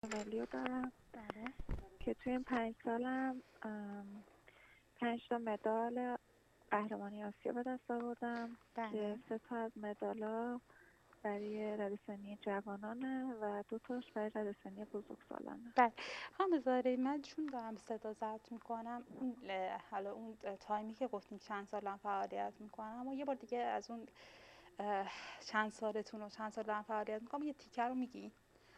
ملی دارم بله. که توی این 5 سالم 5 تا مدال قهرمانی آسیا به دست آوردم بله. که 3 تا از مدالا برای رده‌سازی جوانانه و 2 تاش برای رده‌سازی بزرگسالانه. بله. خانم زهره، من چون دارم صدا ضبط میکنم حالا اون تایمی که گفتین چند سالم فعالیت میکنم و یه بار دیگه از اون چند سالتون و چند سال دارم فعالیت میکنم یه تیکر رو میگی؟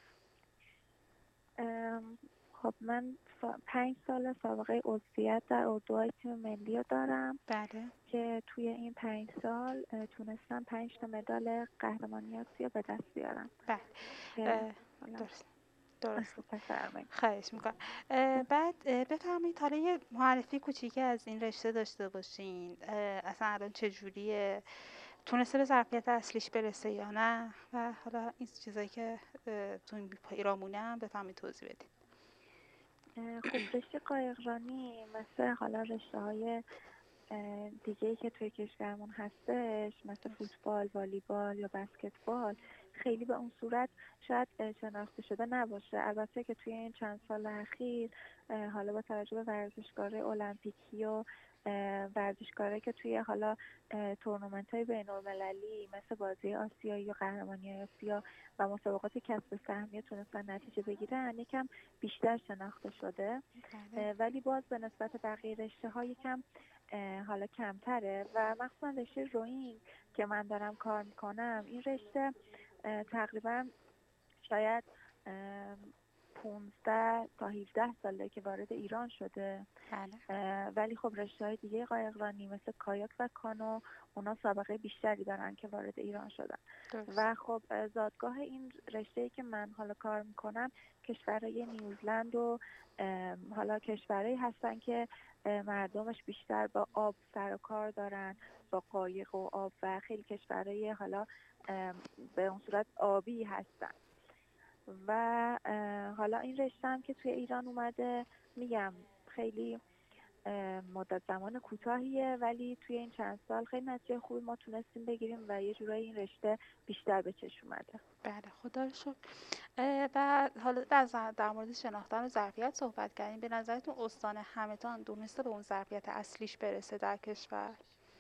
خب من 5 سال سابقه عضویت در اردوهای تیم ملی رو دارم بله. که توی این 5 سال تونستم 5 تا مدال قهرمانی آسیا به دست بیارم بله. که حالا درست. درست. بفرمایید. خواهش میکنم. بعد بفرمایید حالا یه معرفی کوچیکی از این رشته داشته باشین، اصلا الان چجوریه، تونسته به ظرفیت اصلیش برسه یا نه، و حالا این چیزایی که تو این پیرامونه هم بفهمید توضیح بدید. خب رشته قایقرانی مثل حالا رشته‌های دیگه‌ای که توی کشورمون هستش، مثل درست. فوتبال، والیبال یا بسکتبال، خیلی به اون صورت شاید شناخته شده نباشه. البته که توی این چند سال اخیر حالا با توجه به ورزشکارهای المپیکی و ورزشکارهایی که توی حالا تورنمنت‌های بین‌المللی مثل بازی آسیایی و قهرمانی آسیا و مسابقات کسب سهمیه تونستن نتیجه بگیرن، یکم بیشتر شناخته شده. بله. ولی باز به نسبت بقیه رشته‌ها یکم حالا کمتره و مخصوصا رشته روینگ که من دارم کار میکنم، این رشته تقریبا شاید 15 تا 17 ساله که وارد ایران شده. بله. ولی خب رشته‌های دیگه قایقرانی مثل کایاک و کانو اونا سابقه بیشتری دارن که وارد ایران شدن. درست. و خب زادگاه این رشته‌ای که من حالا کار میکنم کشورهای نیوزلند و حالا کشورهایی هستن که مردمش بیشتر با آب سر و کار دارن، با قایق و آب، و خیلی کشورهای حالا به اون صورت آبی هستن. و حالا این رشته هم که توی ایران اومده، میگم خیلی مدت زمان کوتاهیه، ولی توی این چند سال خیلی نتیجه خوبی ما تونستیم بگیریم و یه جورایی این رشته بیشتر به چشم اومده. بله، خدا رو شکر. و حالا در مورد شناختن و ظرفیت صحبت کردیم، به نظرتون استان همدان دونسته به اون ظرفیت اصلیش برسه در کشور؟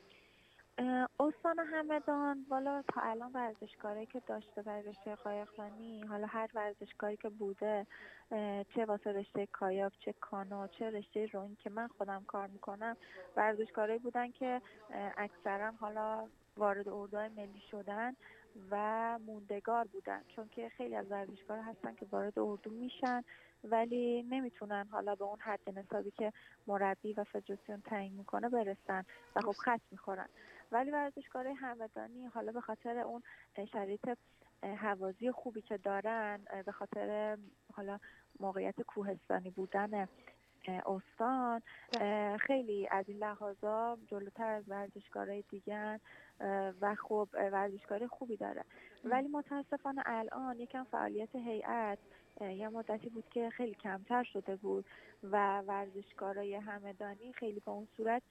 استان همدان والا تا الان ورزشکاری که داشته برای رشته قایقرانی، حالا هر ورزشکاری که بوده، چه واسه رشته کایاک، چه کانو، چه رشته روینگ که من خودم کار میکنم، ورزشکاری بودن که اکثرا حالا وارد اردوهای ملی شدن و موندگار بودن، چون که خیلی از ورزشکارا هستن که وارد اردو میشن ولی نمیتونن حالا به اون حد نصابی که مربی و فدراسیون تعیین میکنه برسن و خب درست. خط میخورن. ولی ورزشکارای همدانی حالا به خاطر اون شرایط هوازی خوبی که دارن، به خاطر حالا موقعیت کوهستانی بودن استان، بله. خیلی از این لحاظا جلوتر از ورزشکارهای دیگه و خب ورزشکاری خوبی داره. ولی متاسفانه الان یکم فعالیت هیئت یه مدتی بود که خیلی کمتر شده بود و ورزشکارای همدانی خیلی به اون صورت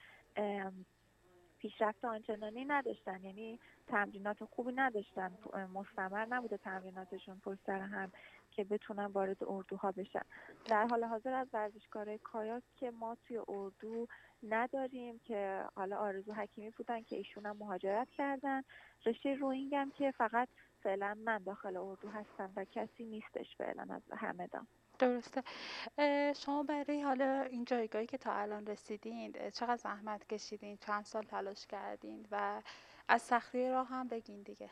پیشرفت آنچنانی نداشتن، یعنی تمرینات خوبی نداشتن، مستمر نبوده تمریناتشون پشت سر هم که بتونن وارد اردوها بشن. در حال حاضر از ورزشکارای کایاک که ما توی اردو نداریم، که حالا آرزو حکیمی بودن که ایشون هم مهاجرت کردن. رشته روینگ هم که فقط فعلا من داخل اردو هستم و کسی نیستش فعلا از همدان. درسته. شما برای حالا این جایگاهی که تا الان رسیدین چقدر زحمت کشیدین، چند سال تلاش کردین و از سختی راه هم بگین دیگه.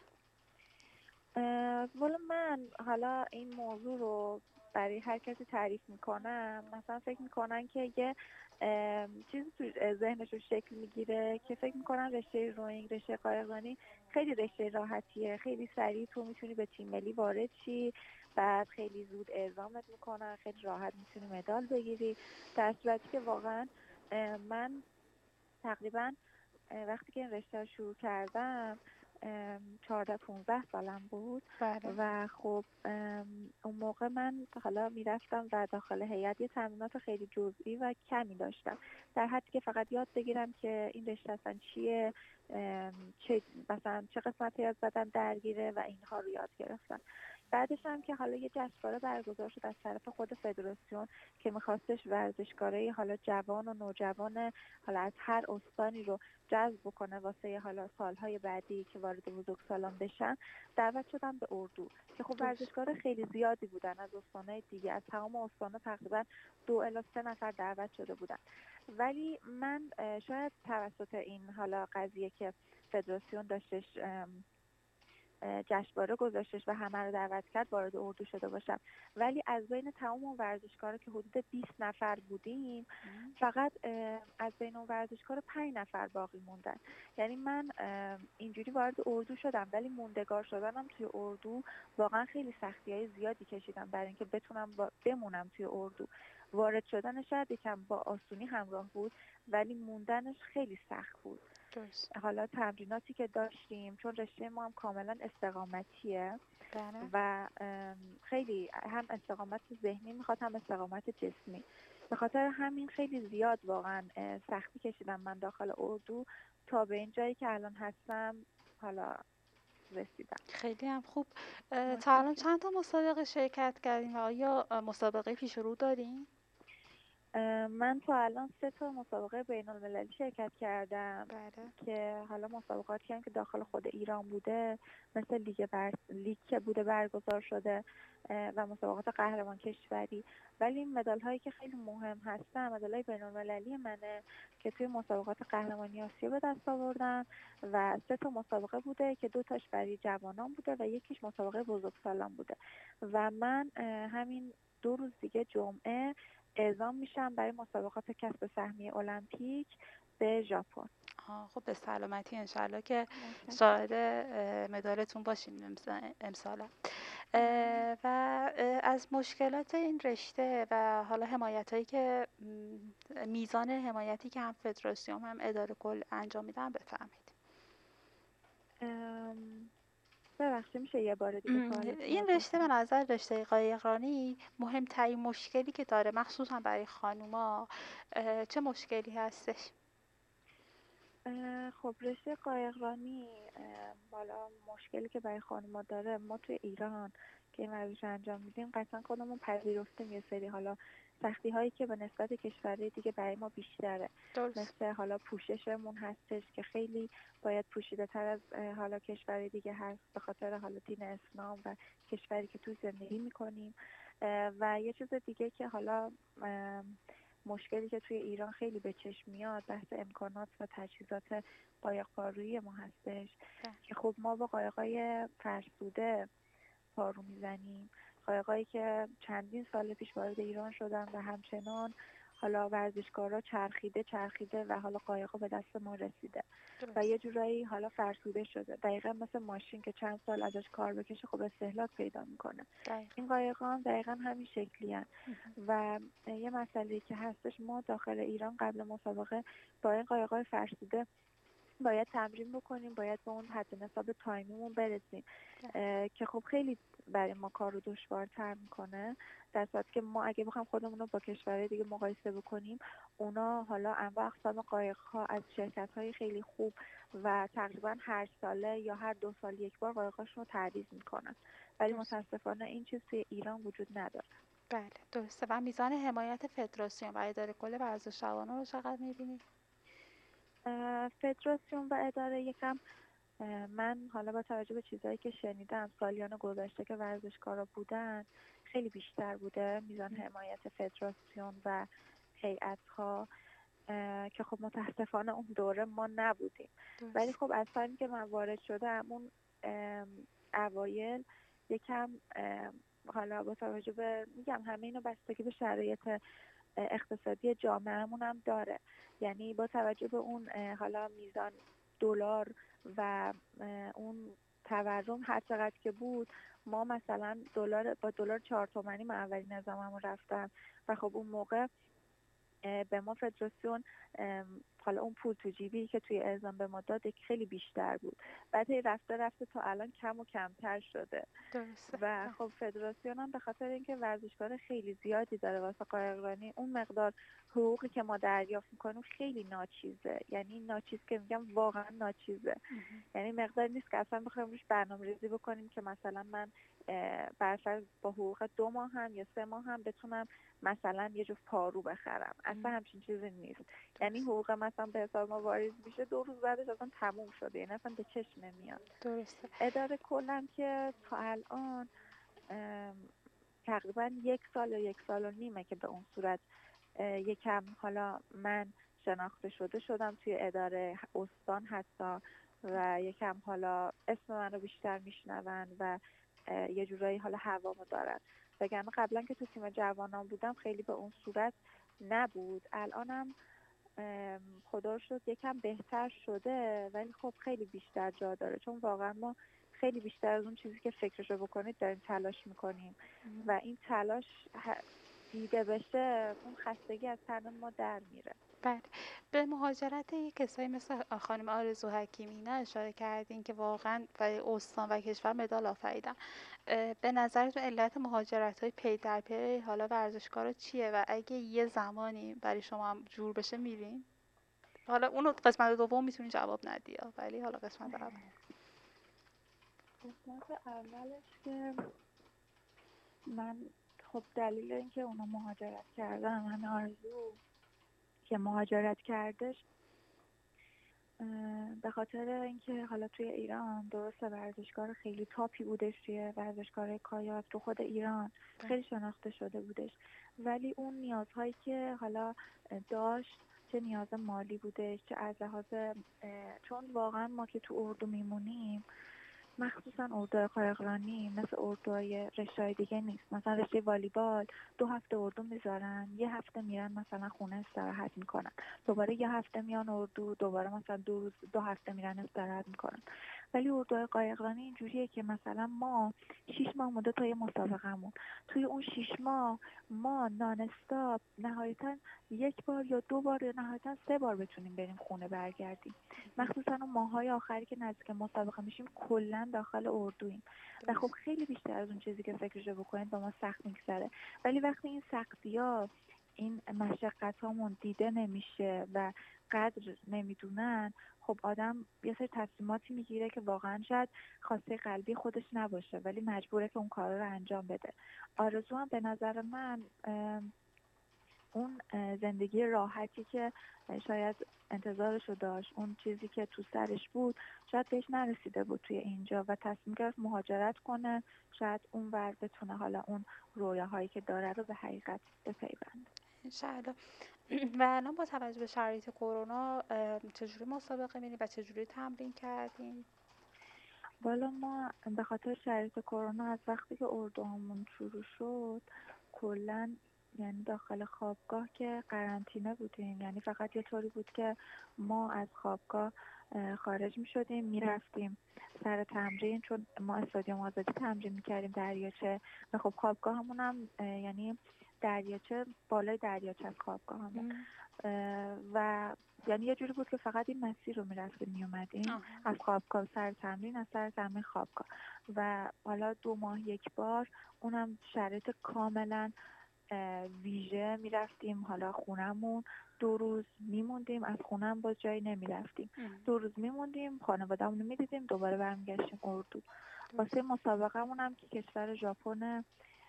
والا من حالا این موضوع رو برای هر کسی تعریف میکنم، مثلا فکر میکنن که یه چیزی تو ذهنشون شکل میگیره که فکر میکنن رشته روینگ، رشته قایقرانی خیلی رشته راحتیه، خیلی سریع تو میتونی به تیم ملی وارد شی، بعد خیلی زود اعزامت میکنن، خیلی راحت میتونی مدال بگیری. در صورتی که واقعا من تقریبا وقتی که این رشته رو شروع کردم 14-15 سالم بود بله. و خب اون موقع من حالا میرفتم و داخل هیئت یه تمرینات خیلی جزئی و کمی داشتم، در حدی که فقط یاد بگیرم که این رشته اصلا چیه، چه مثلا چه قسمتی از بدن درگیره و اینها رو یاد گرفتم. بعدش هم که حالا یه جشنواره برگزار شد از طرف خود فدراسیون که میخواستش ورزشکارای حالا جوان و نوجوان حالا از هر استانی رو جذب بکنه واسه حالا سالهای بعدی که وارد بزرگسالان بشن. دعوت شدم به اردو که خب ورزشکار خیلی زیادی بودن از استانهای دیگه، از تمام استان‌ها تقریبا 2 الی 3 نفر دعوت شده بودن. ولی من شاید توسط این حالا قضیه که فدراسیون داشتش جشنواره گذاشتش و همه رو دعوت کرد وارد اردو شده باشم. ولی از بین تمام اون ورزشکارا که حدود 20 نفر بودیم فقط از بین اون ورزشکارا 5 نفر باقی موندن. یعنی من اینجوری وارد اردو شدم، ولی موندگار شدنم توی اردو واقعا خیلی سختی‌های زیادی کشیدم برای اینکه بتونم بمونم توی اردو. وارد شدن شاید یکم با آسونی همراه بود، ولی موندنش خیلی سخت بود. درست. حالا تمریناتی که داشتیم، چون رشته ما هم کاملا استقامتیه بله. و خیلی هم استقامت ذهنی میخواد هم استقامت جسمی. به خاطر همین خیلی زیاد واقعا سختی کشیدم من داخل اردو تا به این جایی که الان هستم حالا رسیدم. خیلی هم خوب. تا الان چند تا مسابقه شرکت کردین و آیا مسابقه پیش رو دارین؟ من تا الان 3 تا مسابقه بین‌المللی شرکت کردم. بله. که حالا مسابقاتی هم که داخل خود ایران بوده، مثل لیگ که بوده برگزار شده و مسابقات قهرمان کشوری. ولی مدال هایی که خیلی مهم هستن مدال های بین‌المللی منه که توی مسابقات قهرمانی آسیا به دست آوردم و 3 تا مسابقه بوده که 2 تاش برای جوانان بوده و یکیش مسابقه بزرگسالان بوده. و من همین 2 روز دیگه جمعه اعزام میشم برای مسابقات کسب سهمیه المپیک به ژاپن. خب به سلامتی انشالله که شاهد مدالتون باشیم امسال. و از مشکلات این رشته و حالا حمایتایی که میزان حمایتی که هم فدراسیون هم اداره کل انجام میدن بفرمایید. ببخشید میشه یه بار دیگه این رشته به نظر رشته قایقرانی مهمترین مشکلی که داره مخصوصا برای خانوما چه مشکلی هستش؟ خب رشته قایقرانی بالا مشکلی که برای خانوما داره، ما توی ایران که این ورزش انجام میدیم قطعا خودمون پذیرفتیم یه سری حالا سختی هایی که به نسبت کشورهای دیگه برای ما بیشتره. مثل حالا پوششمون هستش که خیلی باید پوشیده تر از حالا کشورهای دیگه هست به خاطر حالا دین اسلام و کشوری که توی زندگی میکنیم. و یه چیز دیگه که حالا مشکلی که توی ایران خیلی به چشم میاد بحث امکانات و تجهیزات قایق‌پارویی ما هستش که خب ما با قایق‌های فرسوده پارو میزنیم، قایقایی که چندین سال پیش وارد ایران شدن و همچنان حالا ورزشکارا چرخیده و حالا قایق‌ها به دست ما رسیده و یه جورایی حالا فرسوده شده، دقیقا مثل ماشین که چند سال ازش کار بکشه خب استهلاک پیدا میکنه. این قایق‌ها هم دقیقا همین شکلی هست. و یه مسئله که هستش، ما داخل ایران قبل مسابقه با این قایق‌های فرسوده باید تمرین بکنیم، باید به اون حد نصاب تایمیمون برسیم که خب خیلی برای ما کار رو دشوارتر میکنه، در صورتی که ما اگه بخوام خودمون رو با کشورهای دیگه مقایسه بکنیم اونا حالا انواع اقسام قایق‌ها از شرکت‌های خیلی خوب و تقریبا هر ساله یا هر 2 سال یک بار قایق‌هاشون رو تعویض میکنن، ولی متاسفانه این چیز توی ایران وجود نداره. بله درسته. و میزان حمایت فدراسیون و اداره کل ورزش جوانان رو چقدر می‌بینید؟ فدراسیون و اداره یکم، من حالا با توجه به چیزایی که شنیدم سالیان گذشته که ورزشکارا بودن خیلی بیشتر بوده میزان حمایت فدراسیون و هیئت‌ها که خب متاسفانه اون دوره ما نبودیم. ولی خب از سالی که من وارد شدم اون اوایل یکم حالا با توجه به میگم همه اینو بستگی به شرایط اقتصادی جامعهمون هم داره، یعنی با توجه به اون حالا میزان دلار و اون تورم هر چقدر که بود، ما مثلا با دلار 4 تومانی من اولین نظاممو رفتم و خب اون موقع به ما فدراسیون حالا اون پول تو جیبی که توی اعزام به ما داد خیلی بیشتر بود، بعد رفته تا الان کم و کمتر شده. درسته. و خب فدراسیون هم به خاطر اینکه ورزشکار خیلی زیادی داره واسه قایقرانی، اون مقدار حقوقی که ما دریافت میکنیم خیلی ناچیزه، یعنی ناچیز که میگم واقعا ناچیزه. یعنی مقدار نیست که اصلا بخوایم روش برنامه‌ریزی بکنیم که مثلا من برفرض با حقوق 2 ماه هم یا 3 ماه هم بتونم مثلا یه جفت پارو بخرم. اصلا همچین چیزی نیست. یعنی حقوق مثلا به حساب ما واریز میشه 2 روز بعدش اصلا تموم شده، یعنی اصلا به چشم نمیاد. درسته. اداره کلا که تا الان تقریبا 1 سال یا 1 سال و نیمه که به اون صورت یکم حالا من شناخته شدم توی اداره استان حتی، و یکم حالا اسم من رو بیشتر میشنون و یه جورایی حالا هوامو دارن. وگرنه قبلا که تو تیم جوانان بودم خیلی به اون صورت نبود. الانم خدا رو شکر یکم بهتر شده، ولی خب خیلی بیشتر جا داره، چون واقعا ما خیلی بیشتر از اون چیزی که فکرشو بکنید داریم تلاش میکنیم و این تلاش دیده بشه اون خستگی از تن ما در میره. بله. به مهاجرت یک کسایی مثل خانم آرزو حکیمی نه اشاره کردین که واقعا برای استان و کشور مدال آفریدن. به نظرتون علت مهاجرت های پی در پی حالا ورزشکارا چیه و اگه یه زمانی برای شما هم جور بشه میرین؟ حالا اونو قسمت دوم میتونین جواب ندی، ولی حالا قسمت اول. قسمت اولش که من خب دلیل اینکه اونا مهاجرت کردن، همه آرزو که مهاجرت کردش به خاطر اینکه حالا توی ایران درسته ورزشکار خیلی تاپی بودش، توی ورزشکار کایاک تو خود ایران خیلی شناخته شده بودش، ولی اون نیازهایی که حالا داشت، چه نیاز مالی بودش چه از لحاظ چون واقعا ما که تو اردو میمونیم، مخصوصا اردوهای قایقرانی مثل اردوهای رشته‌های دیگه نیست. مثلا رشته والیبال 2 هفته اردو میذارن، 1 هفته میرن مثلا خونه استراحت میکنن، دوباره 1 هفته میان اردو، دوباره مثلا 2 هفته میرن استراحت میکنن. ولی اردوهای قایقرانی اینجوریه که مثلا ما 6 ماه مونده تا یه مسابقه‌مون، توی اون 6 ماه ما نان استاپ نهایتا 1 بار یا 2 بار یا نهایتا 3 بار بتونیم بریم خونه برگردیم. مخصوصا اون ماهای آخری که نزدیک مسابقه میشیم کلا داخل اردویم و خب خیلی بیشتر از اون چیزی که فکرشو بکنید با ما سخت میگذره. ولی وقتی این سختی‌ها، این مشقتامون دیده نمیشه و قدر نمیدونن، خب آدم یه سری تصمیماتی میگیره که واقعا شاید خواسته قلبی خودش نباشه ولی مجبوره که اون کار رو انجام بده. آرزو هم به نظر من اون زندگی راحتی که شاید انتظارشو داشت، اون چیزی که تو سرش بود شاید بهش نرسیده بود توی اینجا و تصمیم گرفت مهاجرت کنه، شاید اون ور بتونه حالا اون رویاهایی که داره رو به حقیقت بپیونده. انشاءالله. و الان با توجه به شرایط کرونا چجوری مسابقه میرین و چجوری تمرین کردین؟ والا ما به خاطر شرایط کرونا از وقتی که اردوهامون شروع شد کلا یعنی داخل خوابگاه که قرنطینه بودیم، یعنی فقط یه طوری بود که ما از خوابگاه خارج می شدیم می رفتیم سر تمرین، چون ما استادیوم آزادی تمرین می کردیم دریاچه و خب خوابگاه همون هم یعنی دریاچه، بالای دریاچه از خوابگاه همون و یعنی یه جوری بود که فقط این مسیر رو میرفتیم میومدیم از خوابگاه سر تمرین، از سر تمرین خوابگاه و حالا 2 ماه 1 بار، اونم شرایط کاملا ویژه میرفتیم حالا خونمون 2 روز میموندیم، از خونم باز جایی نمیرفتیم، 2 روز میموندیم خانواده‌مون رو میدیدیم دوباره برمیگشتیم اردو. واسه مسابقه‌مون هم که کشور ژاپن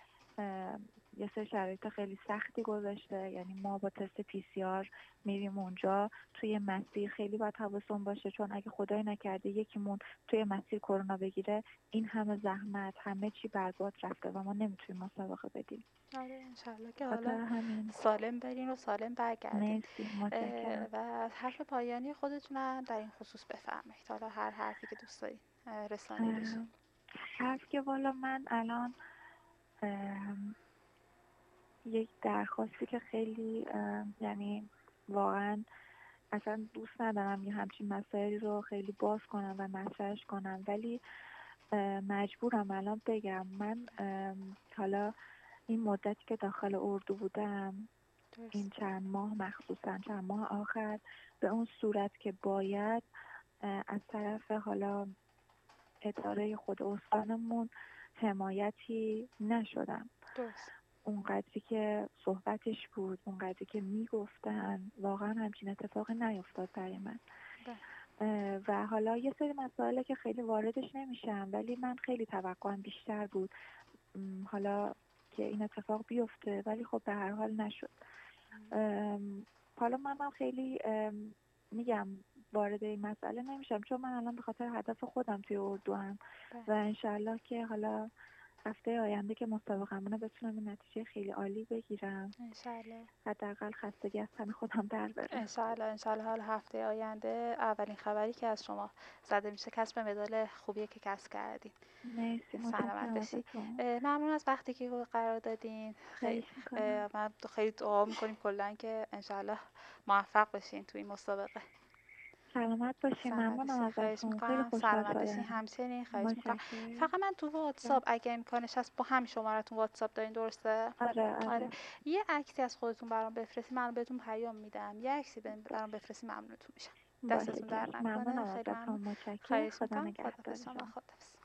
یه سری شرایط خیلی سختی گذاشته، یعنی ما با تست PCR میریم اونجا، توی مسیر خیلی باید حواسمون باشه چون اگه خدای نکرده یکیمون توی مسیر کرونا بگیره این همه زحمت همه چی برباد رفته و ما نمیتونیم مسابقه بدیم. آره انشالله که حالا همین سالم برین و سالم برگردین. مرسی، متشکرم. و حرف پایانی خودتونم در این خصوص بفرمایید، حالا هر حرفی که دوست دارین رسانه‌ای بشه. حرف که والا من الان یک درخواستی که خیلی یعنی واقعا اصلا دوست ندارم یه همچین مسائلی رو خیلی باز کنم و مطرحش کنم، ولی مجبورم الان بگم. من حالا این مدتی که داخل اردو بودم این چند ماه مخصوصا چند ماه آخر به اون صورت که باید از طرف حالا اداره خود استانمون حمایتی نشدم. اونقدری که صحبتش بود، اونقدری که میگفتن، واقعا همچین اتفاقی نیفتاد برای من. و حالا یه سری مسائله که خیلی واردش نمیشم، ولی من خیلی توقعم بیشتر بود حالا که این اتفاق بیفته، ولی خب به هر حال نشد. حالا منم خیلی میگم وارد این مسئله نمیشم، چون من الان به خاطر هدف خودم توی اردو هم و انشالله که حالا هفته آینده که مسابقمونه بتونم این نتیجه خیلی عالی بگیرم، انشالله حداقل خستگی از تن خودم در بره. انشالله حالا هفته آینده اولین خبری که از شما زده میشه کسب مدال خوبیه که کسب کردین. مرسی، سلامت متشکرم بشی. ازتون. ممنون از وقتی که قرار دادین. من خیلی دعا میکنیم کلا که انشالله موفق بشین توی این مسابقه. سلامت باشین. ممنونم ازتون، خیلی خوشحال سلامت بشین. شدم. همچنین خواهش میکنم. متشکرم. فقط من تو واتساپ اگه امکانش هست با همین شماره‌تون واتساپ دارین، درسته؟ آره. یه عکسی از خودتون برام بفرستی، من بهتون پیام میدم. یه عکسی برام بفرستی، ممنونتون میشم. دستتون در نکنه. ممنونم خیلی ازتون. ممنون. متشکرم. خواهش خدا میکنم. نگهدار خداحافظ شما. خداحافظ.